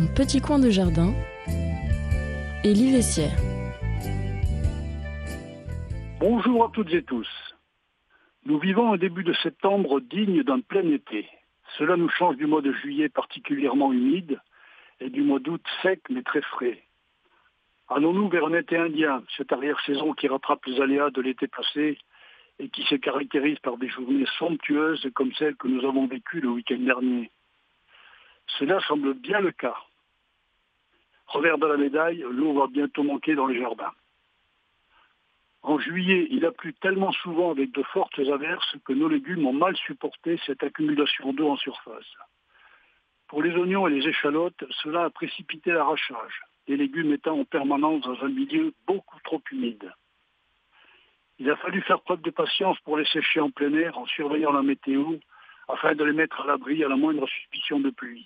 Mon petit coin de jardin, Élie Vessière. Bonjour à toutes et tous. Nous vivons un début de septembre digne d'un plein été. Cela nous change du mois de juillet particulièrement humide et du mois d'août sec mais très frais. Allons-nous vers un été indien, cette arrière-saison qui rattrape les aléas de l'été passé et qui se caractérise par des journées somptueuses comme celles que nous avons vécues le week-end dernier? Cela semble bien le cas. Revers de la médaille, l'eau va bientôt manquer dans les jardins. En juillet, il a plu tellement souvent avec de fortes averses que nos légumes ont mal supporté cette accumulation d'eau en surface. Pour les oignons et les échalotes, cela a précipité l'arrachage, les légumes étant en permanence dans un milieu beaucoup trop humide. Il a fallu faire preuve de patience pour les sécher en plein air en surveillant la météo afin de les mettre à l'abri à la moindre suspicion de pluie.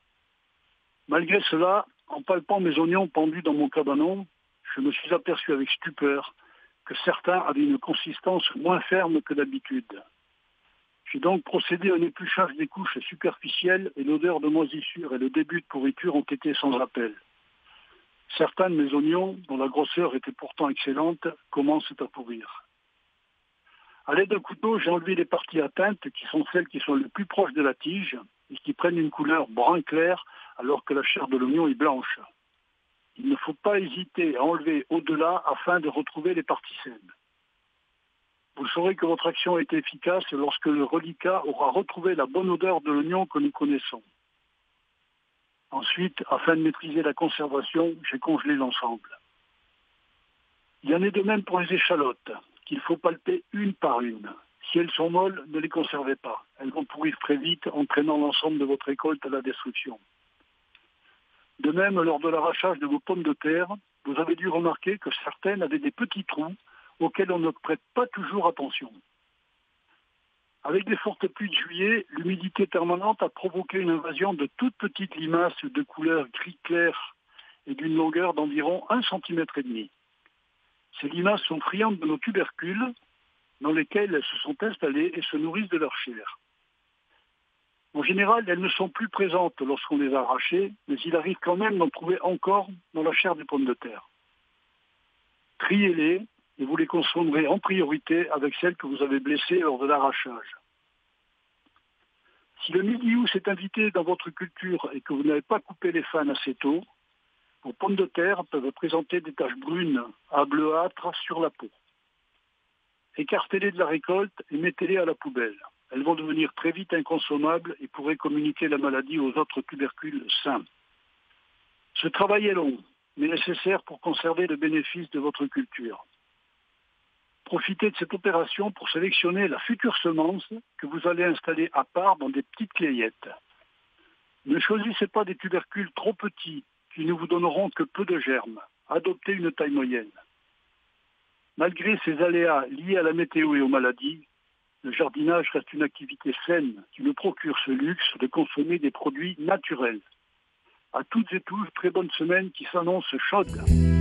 Malgré cela, en palpant mes oignons pendus dans mon cabanon, je me suis aperçu avec stupeur que certains avaient une consistance moins ferme que d'habitude. J'ai donc procédé à un épluchage des couches superficielles et l'odeur de moisissure et le début de pourriture ont été sans appel. Certains de mes oignons, dont la grosseur était pourtant excellente, commencent à pourrir. À l'aide d'un couteau, j'ai enlevé les parties atteintes qui sont celles qui sont les plus proches de la tige et qui prennent une couleur brun clair alors que la chair de l'oignon est blanche. Il ne faut pas hésiter à enlever au-delà afin de retrouver les parties saines. Vous saurez que votre action a été efficace lorsque le reliquat aura retrouvé la bonne odeur de l'oignon que nous connaissons. Ensuite, afin de maîtriser la conservation, j'ai congelé l'ensemble. Il y en est de même pour les échalotes, qu'il faut palper une par une. Si elles sont molles, ne les conservez pas. Elles vont pourrir très vite, entraînant l'ensemble de votre récolte à la destruction. De même, lors de l'arrachage de vos pommes de terre, vous avez dû remarquer que certaines avaient des petits trous auxquels on ne prête pas toujours attention. Avec les fortes pluies de juillet, l'humidité permanente a provoqué une invasion de toutes petites limaces de couleur gris clair et d'une longueur d'environ 1,5 cm. Ces limaces sont friandes de nos tubercules dans lesquels elles se sont installées et se nourrissent de leur chair. En général, elles ne sont plus présentes lorsqu'on les a arrachées, mais il arrive quand même d'en trouver encore dans la chair des pommes de terre. Triez-les et vous les consommerez en priorité avec celles que vous avez blessées lors de l'arrachage. Si le mildiou s'est invité dans votre culture et que vous n'avez pas coupé les fans assez tôt, vos pommes de terre peuvent présenter des taches brunes à bleuâtre sur la peau. Écartez-les de la récolte et mettez-les à la poubelle. Elles vont devenir très vite inconsommables et pourraient communiquer la maladie aux autres tubercules sains. Ce travail est long, mais nécessaire pour conserver le bénéfice de votre culture. Profitez de cette opération pour sélectionner la future semence que vous allez installer à part dans des petites clayettes. Ne choisissez pas des tubercules trop petits qui ne vous donneront que peu de germes. Adoptez une taille moyenne. Malgré ces aléas liés à la météo et aux maladies, le jardinage reste une activité saine qui nous procure ce luxe de consommer des produits naturels. À toutes et tous, très bonne semaine qui s'annonce chaude.